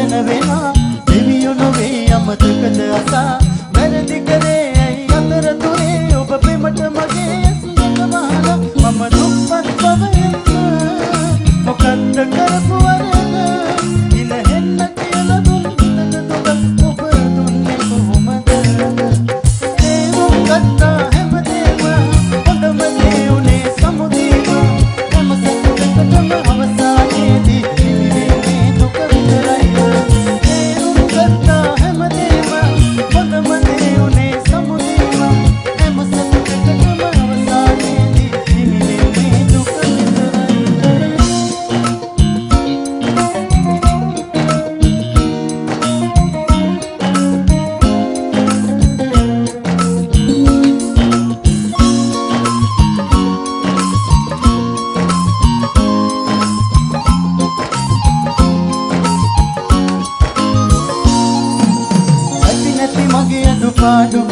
මරණ වෙලා දෙවියෝ නොවේ අමතකද අසා වැරදි කරේ ඇයි අතරතුරේ ඔබ ප්‍රේමට මගේ සියක වහලා මම දුක්පත් බවෙන්න මොකද්ද කරපු වරද ඉන හෙන්න කියලා දුන්නද දුක ඔබ දුන්නේ කොහොමද තේරුම් ගත්තා හැමදේම හොඳම දේ උනේ සමුදේම හැම සැකකටම අවසානයේදී නිවින්නේ දුක විතරයි තේරුම් ගත්තා හැමදේම හොඳම දේ උනේ සමුදේම හැම සැකකටම අවසානයේදී නිවින්නේ දුක විතරයි මගේ අඩුපාඩු